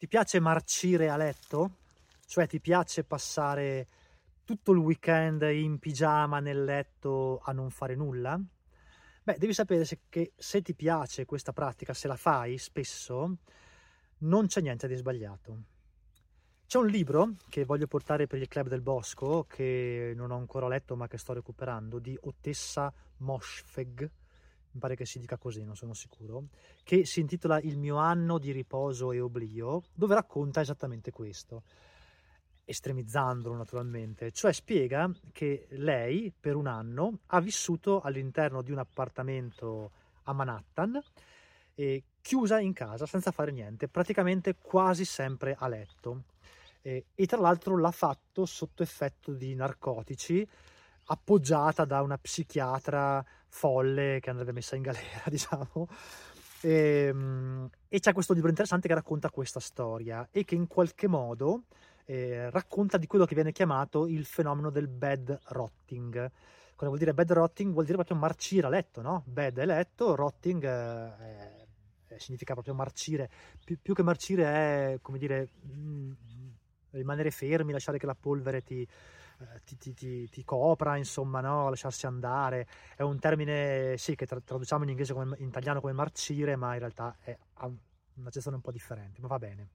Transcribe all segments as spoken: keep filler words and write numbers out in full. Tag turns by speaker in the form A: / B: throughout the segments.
A: Ti piace marcire a letto? Cioè ti piace passare tutto il weekend in pigiama nel letto a non fare nulla? Beh, devi sapere se che se ti piace questa pratica, se la fai spesso, non c'è niente di sbagliato. C'è un libro che voglio portare per il Club del Bosco, che non ho ancora letto ma che sto recuperando, di Ottessa Moshfegh, mi pare che si dica così, non sono sicuro, che si intitola Il mio anno di riposo e oblio, dove racconta esattamente questo, estremizzandolo naturalmente, cioè spiega che lei per un anno ha vissuto all'interno di un appartamento a Manhattan, eh, chiusa in casa senza fare niente, praticamente quasi sempre a letto. Eh, e tra l'altro l'ha fatto sotto effetto di narcotici, appoggiata da una psichiatra folle che andrebbe messa in galera, diciamo. E, e c'è questo libro interessante che racconta questa storia e che in qualche modo eh, racconta di quello che viene chiamato il fenomeno del bed rotting. Cosa vuol dire bed rotting? Vuol dire proprio marcire a letto, no? Bed è letto, rotting eh, è, significa proprio marcire. Pi- più che marcire è, come dire, mh, rimanere fermi, lasciare che la polvere ti, eh, ti, ti, ti, ti copra, insomma, no? Lasciarsi andare. È un termine, sì, che tra- traduciamo in inglese come, in italiano come marcire, ma in realtà è, ha un'accezione un po' differente, ma va bene.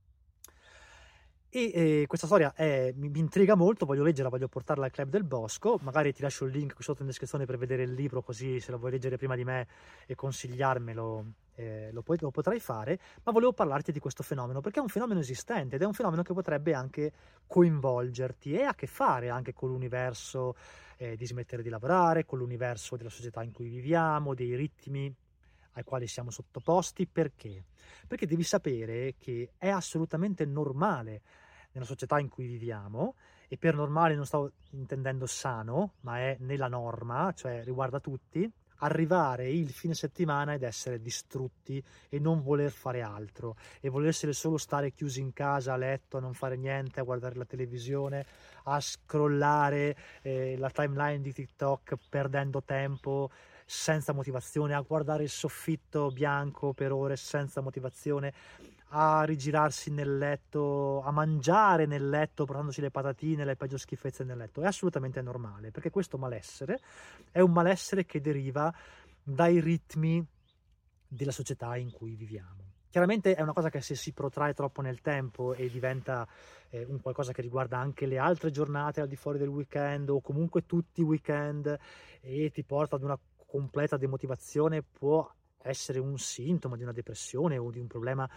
A: E eh, questa storia è, mi, mi intriga molto, voglio leggerla, voglio portarla al Club del Bosco, magari ti lascio il link qui sotto in descrizione per vedere il libro, così se lo vuoi leggere prima di me e consigliarmelo eh, lo, puoi, lo potrai fare, ma volevo parlarti di questo fenomeno perché è un fenomeno esistente ed è un fenomeno che potrebbe anche coinvolgerti e ha a che fare anche con l'universo eh, di smettere di lavorare, con l'universo della società in cui viviamo, dei ritmi ai quali siamo sottoposti. Perché? Perché devi sapere che è assolutamente normale nella società in cui viviamo, e per normale non sto intendendo sano, ma è nella norma, cioè riguarda tutti, arrivare il fine settimana ed essere distrutti e non voler fare altro e volersene solo stare chiusi in casa a letto a non fare niente, a guardare la televisione, a scrollare eh, la timeline di TikTok perdendo tempo senza motivazione, a guardare il soffitto bianco per ore senza motivazione, a rigirarsi nel letto, a mangiare nel letto portandosi le patatine, le peggio schifezze nel letto. È assolutamente normale, perché questo malessere è un malessere che deriva dai ritmi della società in cui viviamo. Chiaramente è una cosa che se si protrae troppo nel tempo e diventa eh, un qualcosa che riguarda anche le altre giornate al di fuori del weekend o comunque tutti i weekend e ti porta ad una completa demotivazione, può essere un sintomo di una depressione o di un problema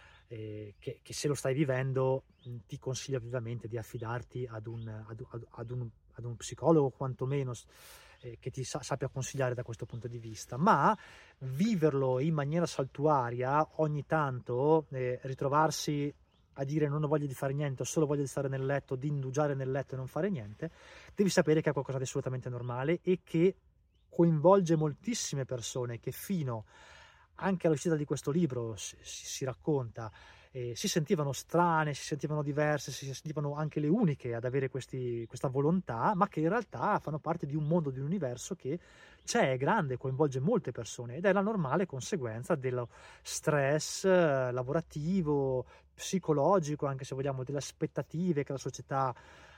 A: eh, che, che se lo stai vivendo mh, ti consiglio vivamente di affidarti ad un, ad, ad, ad un, ad un psicologo quantomeno eh, che ti sa, sappia consigliare da questo punto di vista, ma viverlo in maniera saltuaria ogni tanto, eh, ritrovarsi a dire non ho voglia di fare niente, ho solo voglia di stare nel letto, di indugiare nel letto e non fare niente, devi sapere che è qualcosa di assolutamente normale e che coinvolge moltissime persone che fino anche all'uscita di questo libro si, si racconta eh, si sentivano strane, si sentivano diverse, si sentivano anche le uniche ad avere questi, questa volontà, ma che in realtà fanno parte di un mondo, di un universo che c'è, è grande, coinvolge molte persone ed è la normale conseguenza dello stress eh, lavorativo, psicologico, anche se vogliamo, delle aspettative che la società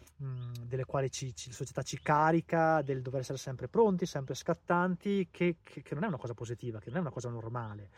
A: delle quali ci, ci, la società ci carica, del dover essere sempre pronti, sempre scattanti, che, che, che non è una cosa positiva, che non è una cosa normale.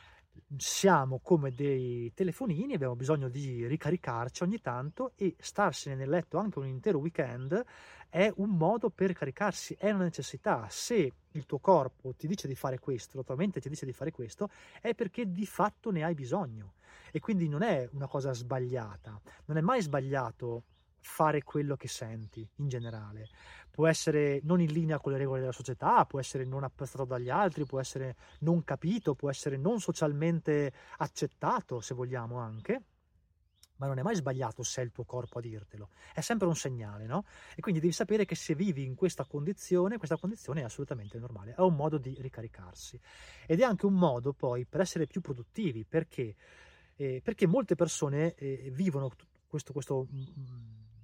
A: Siamo come dei telefonini, abbiamo bisogno di ricaricarci ogni tanto e starsene nel letto anche un intero weekend è un modo per caricarsi, è una necessità. Se il tuo corpo ti dice di fare questo, la tua mente ti dice di fare questo, è perché di fatto ne hai bisogno e quindi non è una cosa sbagliata, non è mai sbagliato fare quello che senti in generale. Può essere non in linea con le regole della società, può essere non apprezzato dagli altri, può essere non capito, può essere non socialmente accettato, se vogliamo anche, ma non è mai sbagliato se è il tuo corpo a dirtelo, è sempre un segnale, no? E quindi devi sapere che se vivi in questa condizione, questa condizione è assolutamente normale, è un modo di ricaricarsi ed è anche un modo poi per essere più produttivi, perché, eh, perché molte persone eh, vivono questo, questo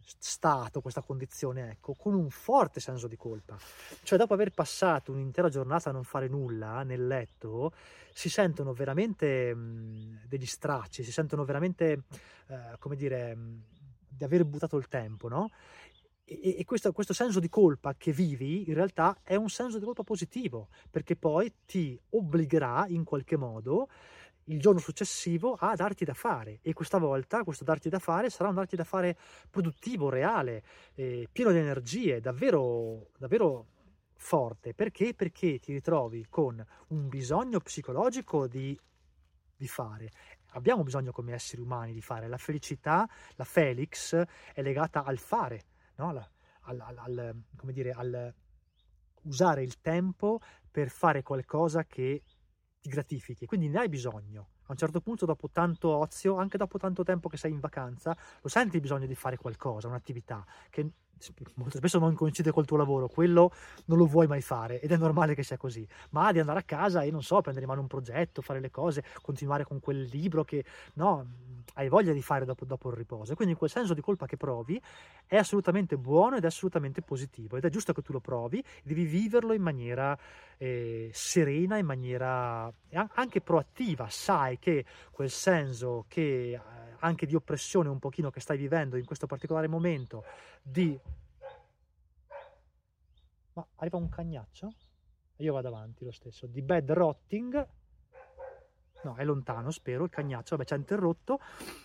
A: stato, questa condizione, ecco, con un forte senso di colpa. Cioè, dopo aver passato un'intera giornata a non fare nulla nel letto, si sentono veramente mh, degli stracci, si sentono veramente, eh, come dire, mh, di aver buttato il tempo, no? E, e questo, questo senso di colpa che vivi in realtà è un senso di colpa positivo, perché poi ti obbligherà in qualche modo il giorno successivo a darti da fare, e questa volta questo darti da fare sarà un darti da fare produttivo, reale, eh, pieno di energie, davvero, davvero forte. Perché? Perché ti ritrovi con un bisogno psicologico di, di fare. Abbiamo bisogno come esseri umani di fare. La felicità, la Felix, è legata al fare, no? al, al, al, al, come dire, al usare il tempo per fare qualcosa che ti gratifichi, quindi ne hai bisogno. A un certo punto, dopo tanto ozio, anche dopo tanto tempo che sei in vacanza, lo senti il bisogno di fare qualcosa, un'attività che molto spesso non coincide col tuo lavoro, quello non lo vuoi mai fare ed è normale che sia così, ma di andare a casa e non so, prendere in mano un progetto, fare le cose, continuare con quel libro che no, hai voglia di fare dopo, dopo il riposo. Quindi quel senso di colpa che provi è assolutamente buono ed è assolutamente positivo, ed è giusto che tu lo provi, devi viverlo in maniera eh, serena, in maniera anche proattiva. Sai che quel senso che eh, anche di oppressione un pochino che stai vivendo in questo particolare momento di... Ma arriva un cagnaccio? Io vado avanti lo stesso. Di bed rotting, no, è lontano, spero, il cagnaccio, vabbè, ci ha interrotto,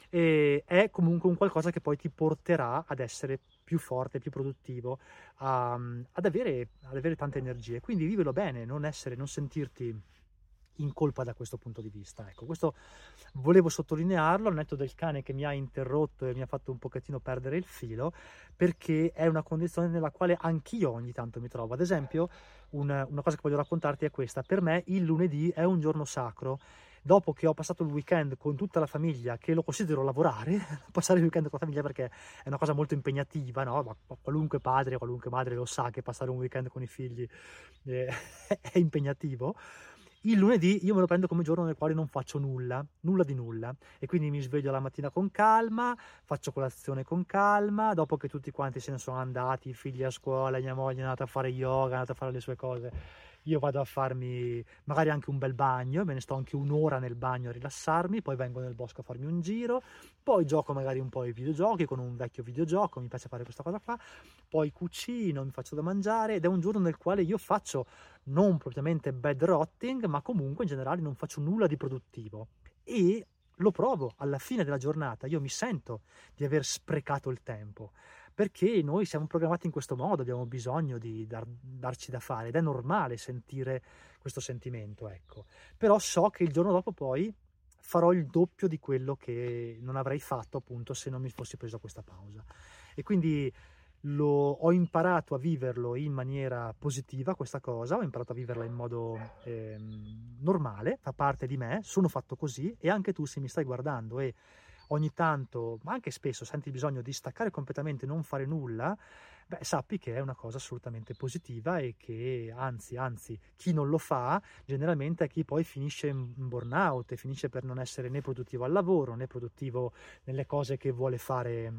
A: e è comunque un qualcosa che poi ti porterà ad essere più forte, più produttivo, a, ad, avere, ad avere tante energie. Quindi vivelo bene, non essere, non sentirti in colpa da questo punto di vista. Ecco, questo volevo sottolinearlo al netto del cane che mi ha interrotto e mi ha fatto un pochettino perdere il filo, perché è una condizione nella quale anch'io ogni tanto mi trovo. Ad esempio, una, una cosa che voglio raccontarti è questa: per me il lunedì è un giorno sacro. Dopo che ho passato il weekend con tutta la famiglia, che lo considero lavorare, passare il weekend con la famiglia perché è una cosa molto impegnativa, no? Ma qualunque padre, qualunque madre lo sa che passare un weekend con i figli eh, è impegnativo. Il lunedì io me lo prendo come giorno nel quale non faccio nulla, nulla di nulla, e quindi mi sveglio la mattina con calma, faccio colazione con calma, dopo che tutti quanti se ne sono andati, i figli a scuola, mia moglie è andata a fare yoga, è andata a fare le sue cose, io vado a farmi magari anche un bel bagno, me ne sto anche un'ora nel bagno a rilassarmi, poi vengo nel bosco a farmi un giro, poi gioco magari un po' ai videogiochi con un vecchio videogioco, mi piace fare questa cosa qua, poi cucino, mi faccio da mangiare, ed è un giorno nel quale io faccio non propriamente bed rotting, ma comunque in generale non faccio nulla di produttivo, e lo provo alla fine della giornata. Io mi sento di aver sprecato il tempo, perché noi siamo programmati in questo modo, abbiamo bisogno di dar, darci da fare, ed è normale sentire questo sentimento, ecco. Però so che il giorno dopo poi farò il doppio di quello che non avrei fatto, appunto, se non mi fossi preso questa pausa. E quindi Lo, ho imparato a viverlo in maniera positiva, questa cosa, ho imparato a viverla in modo eh, normale, fa parte di me, sono fatto così, e anche tu, se mi stai guardando e ogni tanto, ma anche spesso, senti il bisogno di staccare completamente e non fare nulla, beh, sappi che è una cosa assolutamente positiva, e che anzi, anzi, chi non lo fa generalmente è chi poi finisce in burnout e finisce per non essere né produttivo al lavoro né produttivo nelle cose che vuole fare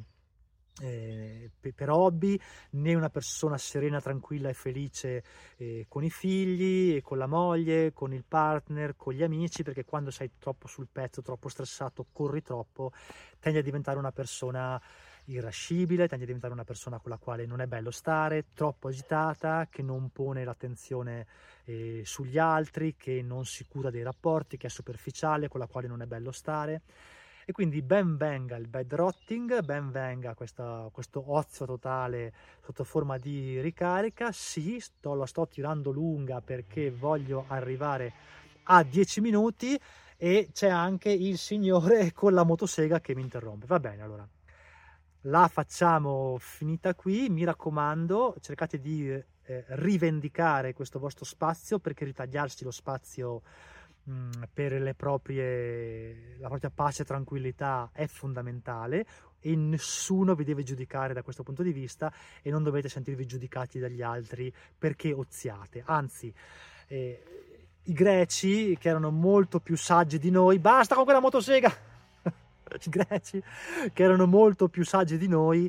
A: Eh, per, per hobby, né una persona serena, tranquilla e felice eh, con i figli, e con la moglie, con il partner, con gli amici, perché quando sei troppo sul pezzo, troppo stressato, corri troppo, tendi a diventare una persona irascibile, tendi a diventare una persona con la quale non è bello stare, troppo agitata, che non pone l'attenzione eh, sugli altri, che non si cura dei rapporti, che è superficiale, con la quale non è bello stare. E quindi ben venga il bed rotting, ben venga questa, questo ozio totale sotto forma di ricarica. Sì, sto, la sto tirando lunga perché voglio arrivare a dieci minuti, e c'è anche il signore con la motosega che mi interrompe. Va bene, allora la facciamo finita qui. Mi raccomando, cercate di eh, rivendicare questo vostro spazio, perché ritagliarsi lo spazio per le proprie, la propria pace e tranquillità è fondamentale, e nessuno vi deve giudicare da questo punto di vista, e non dovete sentirvi giudicati dagli altri perché oziate. Anzi, eh, i greci, che erano molto più saggi di noi, basta con quella motosega, i greci che erano molto più saggi di noi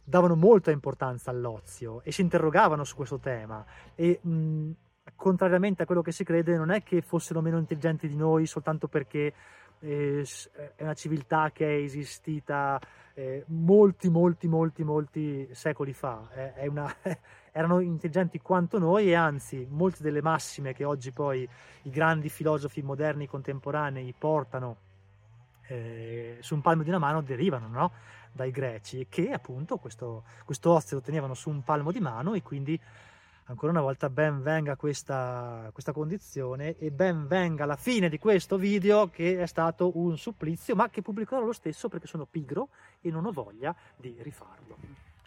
A: davano molta importanza all'ozio e si interrogavano su questo tema e mh, contrariamente a quello che si crede non è che fossero meno intelligenti di noi soltanto perché eh, è una civiltà che è esistita eh, molti molti molti molti secoli fa, è, è una, erano intelligenti quanto noi e anzi molte delle massime che oggi poi i grandi filosofi moderni contemporanei portano eh, su un palmo di una mano derivano, no? Dai greci, che appunto questo, questo ozio lo tenevano su un palmo di mano e quindi ancora una volta ben venga questa, questa condizione e ben venga la fine di questo video che è stato un supplizio ma che pubblicherò lo stesso perché sono pigro e non ho voglia di rifarlo.